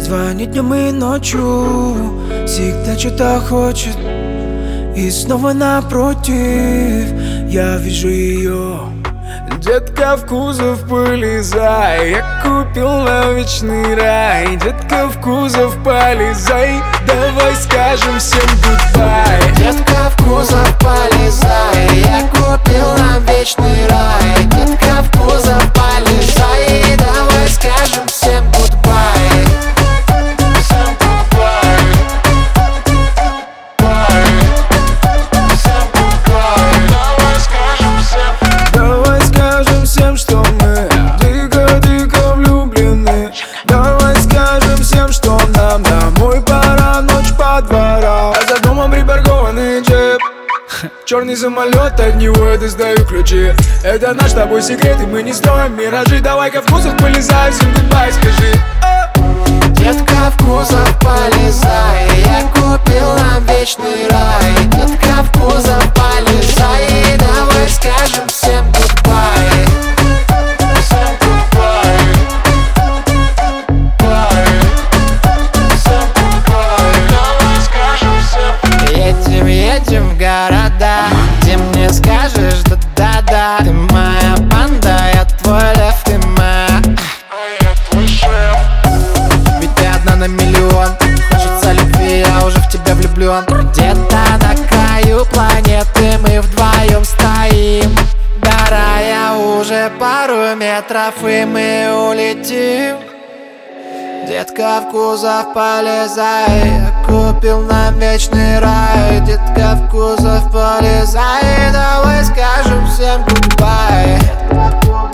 Звонит днем и ночью, всегда что-то хочет. И снова напротив я вижу ее. Детка, в кузов полезай, я купил на вечный рай. Детка, в кузов полезай, давай скажем всем гудбай. Детка, в кузов полезай, я купил нам вечный рай. Детка, в кузов полезай, давай скажем всем гудбай. Давай скажем всем, что мы дико-дико влюблены. Давай скажем всем, что нам домой пора, ночь по дворам. А за домом припаркованный джип, черный самолет, от него я достаю ключи. Это наш с тобой секрет, и мы не строим миражи. Давай-ка в кузов полезай, всем гудбай скажи. Детка, в кузов полезай, я купил нам вечный рай. Детка, в кузов полезай, давай скажем всем гудбай. Едем в города, где мне скажешь да-да-да. Ты моя банда, я твой лев, ты моя, а я твой шеф. Ведь ты одна на миллион, хочется любви, я уже в тебя влюблен. Где-то на краю планеты мы вдвоем стоим. До рая уже пару метров, и мы улетим. Детка, в кузов полезай, я купил нам вечный рай. Детка, в кузов полезай, давай скажем всем гудбай.